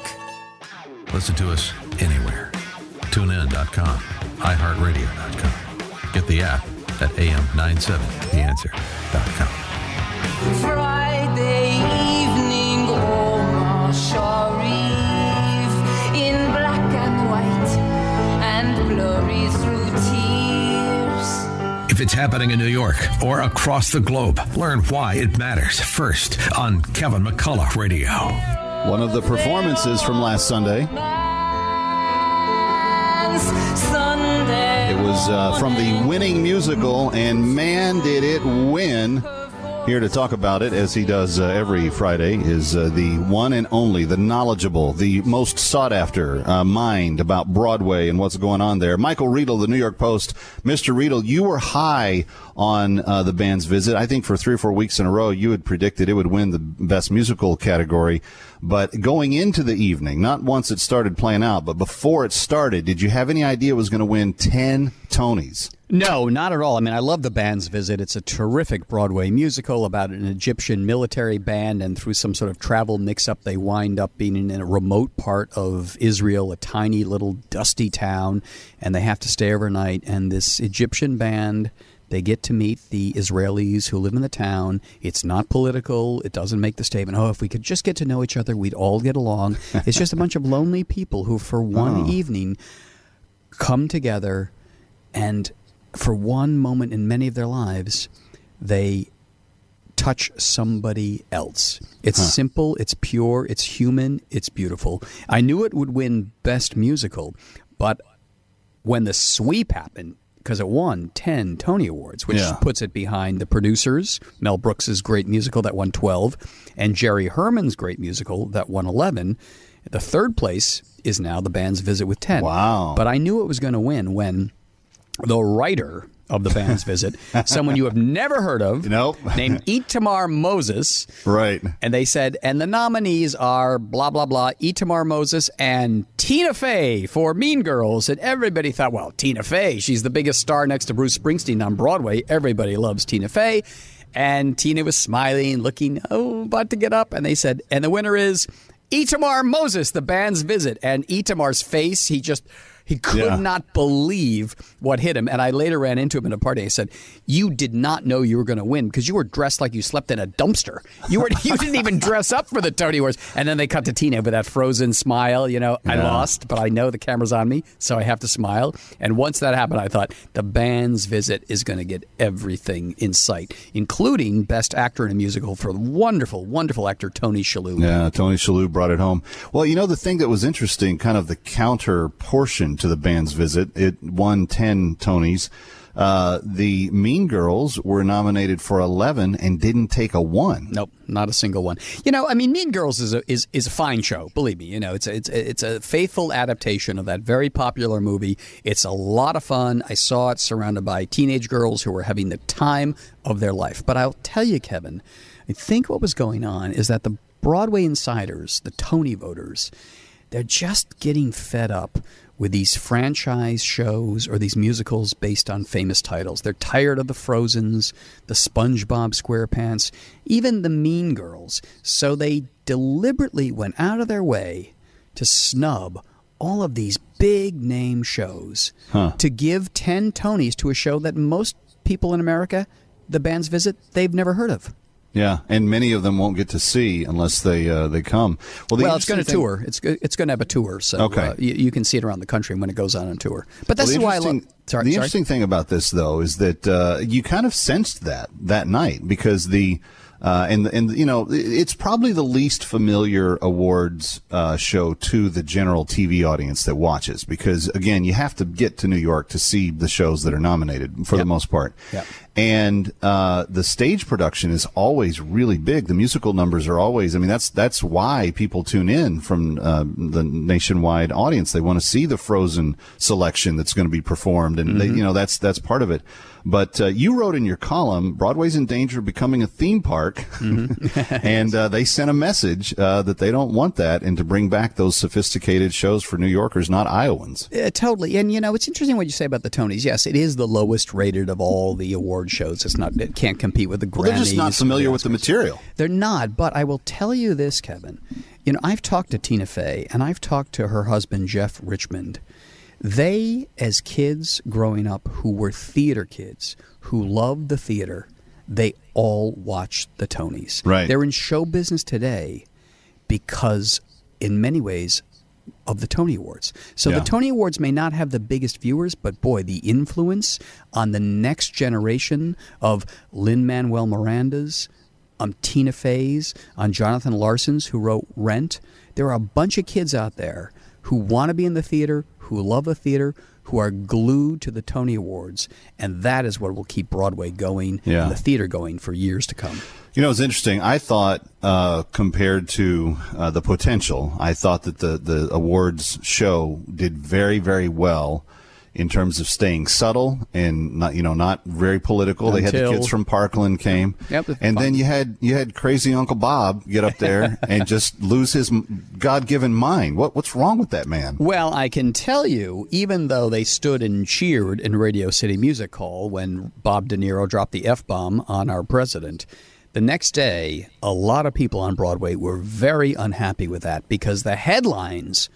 Listen to us anywhere. tune in dot com, i heart radio dot com. Get the app at A M nine seventy the answer dot com. Friday evening, Omar Sharif in black and white and blurry through tears. If it's happening in New York or across the globe, learn why it matters first on Kevin McCullough Radio. One of the performances from last Sunday. It was uh, from the winning musical, and man, did it win. Here to talk about it, as he does uh, every Friday, is uh, the one and only, the knowledgeable, the most sought-after uh, mind about Broadway and what's going on there. Michael Riedel, the New York Post. Mister Riedel, you were high on uh, the band's visit. I think for three or four weeks in a row, you had predicted it would win the Best Musical category. But going into the evening, not once it started playing out, but before it started, did you have any idea it was going to win ten Tonys? No, not at all. I mean, I love The Band's Visit. It's a terrific Broadway musical about an Egyptian military band, and through some sort of travel mix-up, they wind up being in a remote part of Israel, a tiny little dusty town, and they have to stay overnight. And this Egyptian band They get to meet the Israelis who live in the town. It's not political. It doesn't make the statement, oh, if we could just get to know each other, we'd all get along. It's just a bunch of lonely people who, for one Oh. evening, come together and for one moment in many of their lives, they touch somebody else. It's Huh. simple, it's pure, it's human, it's beautiful. I knew it would win Best Musical, but when the sweep happened, because it won ten Tony Awards, which Yeah. puts it behind The Producers, Mel Brooks's great musical that won twelve, and Jerry Herman's great musical that won eleven. The third place is now The Band's Visit with ten. Wow. But I knew it was going to win when the writer of The Band's Visit, someone you have never heard of, nope. named Itamar Moses. Right. And they said, and the nominees are blah, blah, blah, Itamar Moses and Tina Fey for Mean Girls. And everybody thought, well, Tina Fey, she's the biggest star next to Bruce Springsteen on Broadway. Everybody loves Tina Fey. And Tina was smiling, looking, oh, about to get up. And they said, and the winner is Itamar Moses, The Band's Visit. And Itamar's face, he just... He could Yeah. not believe what hit him. And I later ran into him in a party. I said, you did not know you were going to win because you were dressed like you slept in a dumpster. You were you didn't even dress up for the Tony Awards. And then they cut to Tina with that frozen smile. You know, I Yeah. lost, but I know the camera's on me, so I have to smile. And once that happened, I thought The Band's Visit is going to get everything in sight, including Best Actor in a Musical for the wonderful, wonderful actor Tony Shalhoub. Yeah, Tony Shalhoub brought it home. Well, you know, the thing that was interesting, kind of the counter portion to The Band's Visit, it won ten Tonys. Uh, the Mean Girls were nominated for eleven and didn't take a one. Nope, not a single one. You know, I mean, Mean Girls is a is, is a fine show. Believe me, you know, it's a, it's a, it's a faithful adaptation of that very popular movie. It's a lot of fun. I saw it surrounded by teenage girls who were having the time of their life. But I'll tell you, Kevin, I think what was going on is that the Broadway insiders, the Tony voters, they're just getting fed up with these franchise shows or these musicals based on famous titles. They're tired of the Frozens, the SpongeBob SquarePants, even the Mean Girls. So they deliberately went out of their way to snub all of these big-name shows Huh. to give ten Tonys to a show that most people in America, The Band's Visit, they've never heard of. Yeah, and many of them won't get to see unless they uh, they come. Well, the Well, it's going to interesting thing- tour. It's go- it's going to have a tour, so Okay. uh, you, you can see it around the country when it goes on on tour. But Well, this the is why I love. interesting- Sorry, the sorry. interesting thing about this, though, is that uh, you kind of sensed that that night because the uh, and and you know it's probably the least familiar awards uh, show to the general T V audience that watches because again, you have to get to New York to see the shows that are nominated for the most part. Yep. And uh, the stage production is always really big. The musical numbers are always. I mean, that's that's why people tune in from uh, the nationwide audience. They want to see the Frozen selection that's going to be performed, and they, Mhm. you know that's that's part of it. But uh, you wrote in your column, Broadway's in danger of becoming a theme park, and uh, they sent a message uh, that they don't want that, and to bring back those sophisticated shows for New Yorkers, not Iowans. Uh, totally. And, you know, it's interesting what you say about the Tonys. Yes, it is the lowest rated of all the award shows. It's not. It can't compete with the Grammys. Well, they're just not familiar or with the Oscars. material. They're not. But I will tell you this, Kevin. You know, I've talked to Tina Fey, and I've talked to her husband, Jeff Richmond. They, as kids growing up who were theater kids, who loved the theater, they all watched the Tonys. Right. They're in show business today because, in many ways, of the Tony Awards. So Yeah. the Tony Awards may not have the biggest viewers, but boy, the influence on the next generation of Lin-Manuel Miranda's, um, Tina Fey's, on Jonathan Larson's, who wrote Rent. There are a bunch of kids out there who want to be in the theater, who love the theater, who are glued to the Tony Awards, and that is what will keep Broadway going Yeah. and the theater going for years to come. You know, it's interesting. I thought, uh, compared to uh, the potential, I thought that the, the awards show did very, very well in terms of staying subtle and not, you know, not very political. They had the Until- kids from Parkland came, Yep, it's and fun. then you had you had crazy Uncle Bob get up there and just lose his God-given mind. What what's wrong with that man? Well, I can tell you, even though they stood and cheered in Radio City Music Hall when Bob De Niro dropped the F-bomb on our president, the next day, a lot of people on Broadway were very unhappy with that because the headlines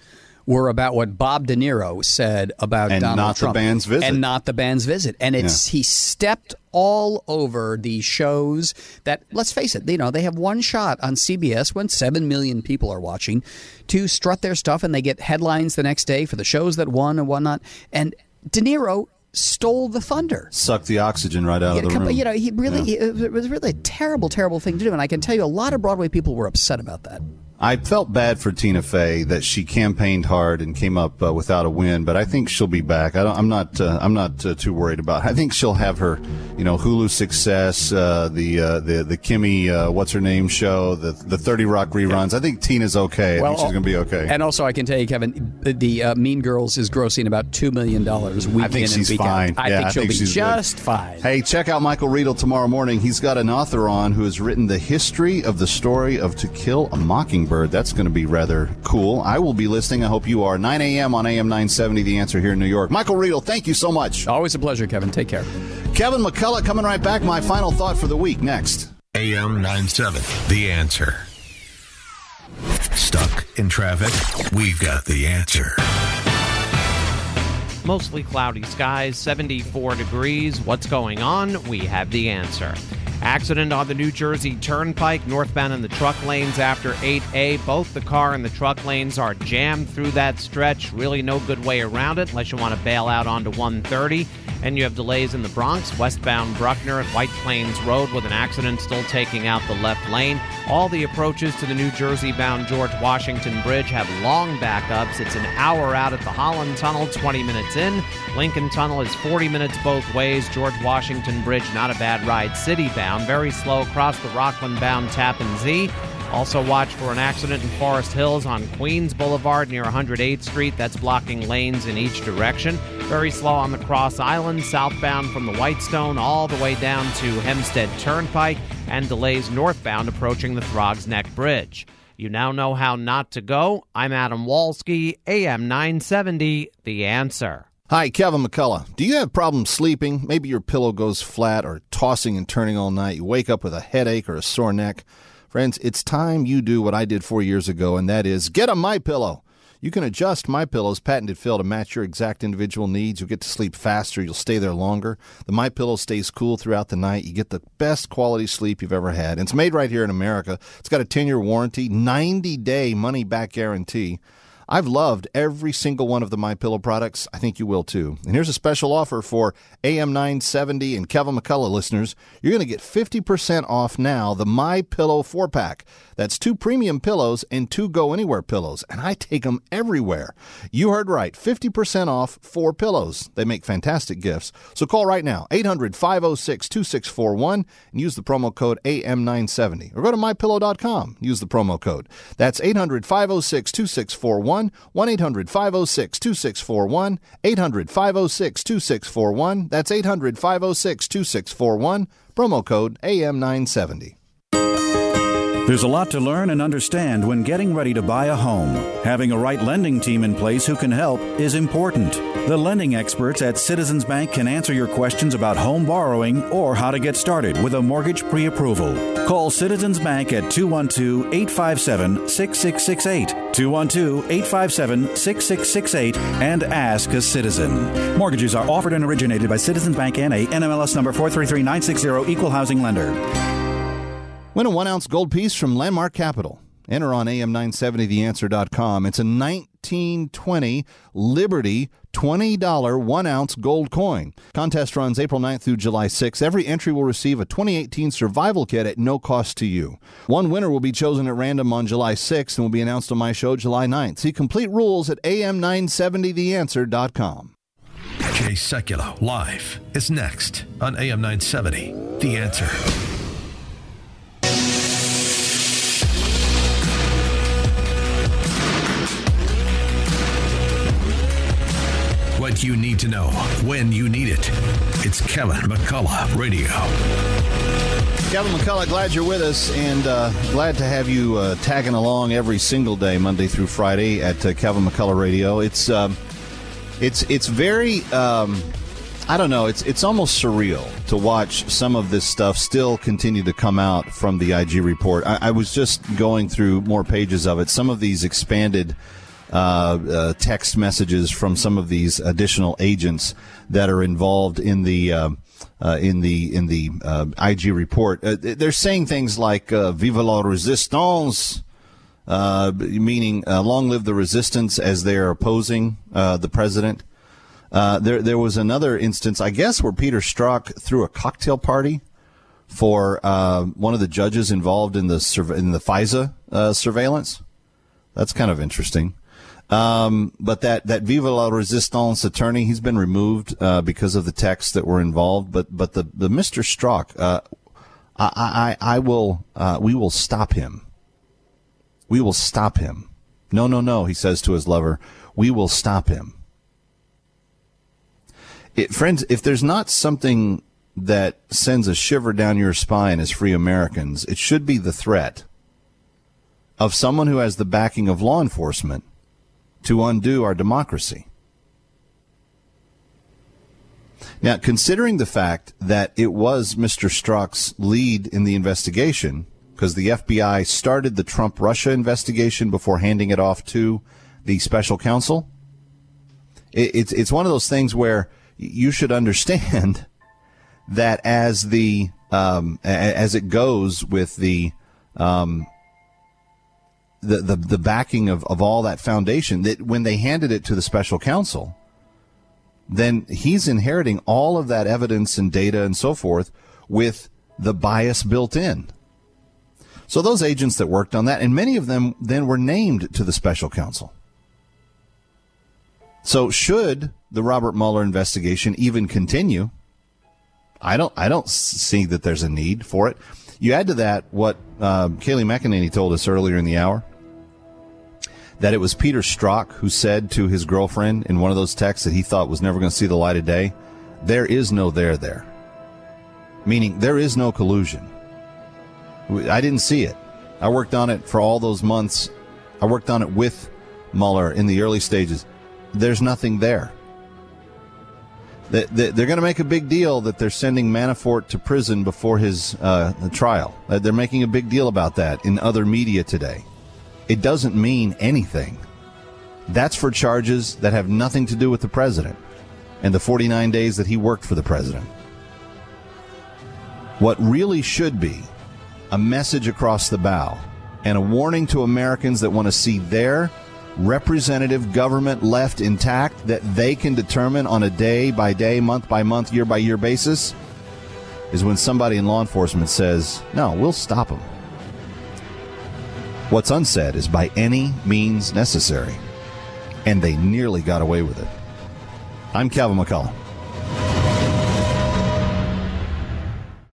were about what Bob De Niro said about and Donald not Trump. the band's visit. And not the band's visit. And it's yeah. he stepped all over the shows that, let's face it, you know, they have one shot on C B S when seven million people are watching to strut their stuff, and they get headlines the next day for the shows that won and whatnot. And De Niro stole the thunder. Sucked the oxygen right out you of the room. You know, he really, yeah. he, it was really a terrible, terrible thing to do. And I can tell you a lot of Broadway people were upset about that. I felt bad for Tina Fey that she campaigned hard and came up uh, without a win, but I think she'll be back. I don't, I'm not. Uh, I'm not uh, too worried about it. I think she'll have her, you know, Hulu success, uh, the uh, the the Kimmy, uh, what's her name show, the the thirty Rock reruns. I think Tina's okay. Well, I think she's going to be okay. And also, I can tell you, Kevin, the uh, Mean Girls is grossing about two million dollars week I think in she's and week fine. out. I yeah, think I she'll think be she's just good. fine. Hey, check out Michael Riedel tomorrow morning. He's got an author on who has written the history of the story of To Kill a Mockingbird. That's going to be rather cool. I will be listening. I hope you are. nine a.m. on A M nine seventy, The Answer here in New York. Michael Riedel, thank you so much. Always a pleasure, Kevin. Take care. Kevin McCullough coming right back. My final thought for the week next. A M nine seventy, The Answer. Stuck in traffic? We've got the answer. Mostly cloudy skies, seventy-four degrees. What's going on? We have the answer. Accident on the New Jersey Turnpike, northbound in the truck lanes after eight A. Both the car and the truck lanes are jammed through that stretch. Really no good way around it unless you want to bail out onto one thirty. And you have delays in the Bronx, westbound Bruckner at White Plains Road with an accident still taking out the left lane. All the approaches to the New Jersey-bound George Washington Bridge have long backups. It's an hour out at the Holland Tunnel, twenty minutes in. Lincoln Tunnel is forty minutes both ways. George Washington Bridge, not a bad ride, city-bound. Very slow across the Rockland-bound Tappan Zee. Also watch for an accident in Forest Hills on Queens Boulevard near one hundred eighth Street. That's blocking lanes in each direction. Very slow on the Cross Island, southbound from the Whitestone all the way down to Hempstead Turnpike, and delays northbound approaching the Throgs Neck Bridge. You now know how not to go. I'm Adam Walski, A M nine seventy, The Answer. Hi, Kevin McCullough. Do you have problems sleeping? Maybe your pillow goes flat or tossing and turning all night. You wake up with a headache or a sore neck. Friends, it's time you do what I did four years ago, and that is get a MyPillow. You can adjust MyPillow's patented fill to match your exact individual needs. You'll get to sleep faster. You'll stay there longer. The MyPillow stays cool throughout the night. You get the best quality sleep you've ever had. And it's made right here in America. It's got a ten-year warranty, ninety-day money-back guarantee. I've loved every single one of the MyPillow products. I think you will too. And here's a special offer for A M nine seventy and Kevin McCullough listeners. You're going to get fifty percent off now the MyPillow four-pack. That's two premium pillows and two Go Anywhere pillows, and I take them everywhere. You heard right, fifty percent off four pillows. They make fantastic gifts. So call right now, eight hundred, five oh six, two six four one, and use the promo code A M nine seventy. Or go to my pillow dot com. Use the promo code. That's eight hundred, five oh six, two six four one, one eight hundred, five oh six, two six four one, eight hundred, five oh six, two six four one. That's eight hundred, five oh six, two six four one. Promo code A M nine seventy. There's a lot to learn and understand when getting ready to buy a home. Having a right lending team in place who can help is important. The lending experts at Citizens Bank can answer your questions about home borrowing or how to get started with a mortgage pre-approval. Call Citizens Bank at two one two, eight five seven, six six six eight, two one two, eight five seven, six six six eight, and ask a citizen. Mortgages are offered and originated by Citizens Bank N A, N M L S number four three three nine six zero, Equal Housing Lender. Win a one-ounce gold piece from Landmark Capital. Enter on A M nine seventy the answer dot com. It's a nineteen twenty Liberty twenty dollar one-ounce gold coin. Contest runs April ninth through July sixth. Every entry will receive a twenty eighteen survival kit at no cost to you. One winner will be chosen at random on July sixth and will be announced on my show July ninth. See complete rules at A M nine seventy the answer dot com. Jay Sekulow live is next on A M nine seventy, The Answer. What you need to know when you need it. It's Kevin McCullough Radio. Kevin McCullough, glad you're with us, and uh, glad to have you uh, tagging along every single day, Monday through Friday, at uh, Kevin McCullough Radio. It's um, it's it's very um, I don't know. It's it's almost surreal to watch some of this stuff still continue to come out from the I G report. I, I was just going through more pages of it. Some of these expanded uh, uh, text messages from some of these additional agents that are involved in the uh, uh, in the in the uh, I G report. Uh, they're saying things like uh, "Vive la résistance," uh, meaning uh, "Long live the resistance," as they are opposing uh, the president. Uh, there there was another instance, I guess, where Peter Strzok threw a cocktail party for uh, one of the judges involved in the sur- in the FISA uh, surveillance. That's kind of interesting. Um, but that, that Vive la Resistance attorney, he's been removed uh, because of the texts that were involved. But but the, the Mister Strzok, uh, I, I, I will uh, we will stop him. We will stop him. No, no, no, he says to his lover, we will stop him. It, friends, if there's not something that sends a shiver down your spine as free Americans, it should be the threat of someone who has the backing of law enforcement to undo our democracy. Now, considering the fact that it was Mister Strzok's lead in the investigation, because the F B I started the Trump-Russia investigation before handing it off to the special counsel, it, it's it's one of those things where you should understand that as the um, as it goes with the um, the, the the backing of, of all that foundation, that when they handed it to the special counsel, then he's inheriting all of that evidence and data and so forth with the bias built in. So those agents that worked on that, and many of them then were named to the special counsel. So should the Robert Mueller investigation even continue, I don't I don't see that there's a need for it. You add to that what uh, Kayleigh McEnany told us earlier in the hour, that it was Peter Strzok who said to his girlfriend in one of those texts that he thought was never going to see the light of day, there is no there there. Meaning there is no collusion. I didn't see it. I worked on it for all those months. I worked on it with Mueller in the early stages. There's nothing there. They're going to make a big deal that they're sending Manafort to prison before his uh, trial. They're making a big deal about that in other media today. It doesn't mean anything. That's for charges that have nothing to do with the president and the forty-nine days that he worked for the president. What really should be a message across the bow and a warning to Americans that want to see their representative government left intact, that they can determine on a day-by-day, month-by-month, year-by-year basis, is when somebody in law enforcement says, no, we'll stop them. What's unsaid is by any means necessary, and they nearly got away with it. I'm Calvin McCullough.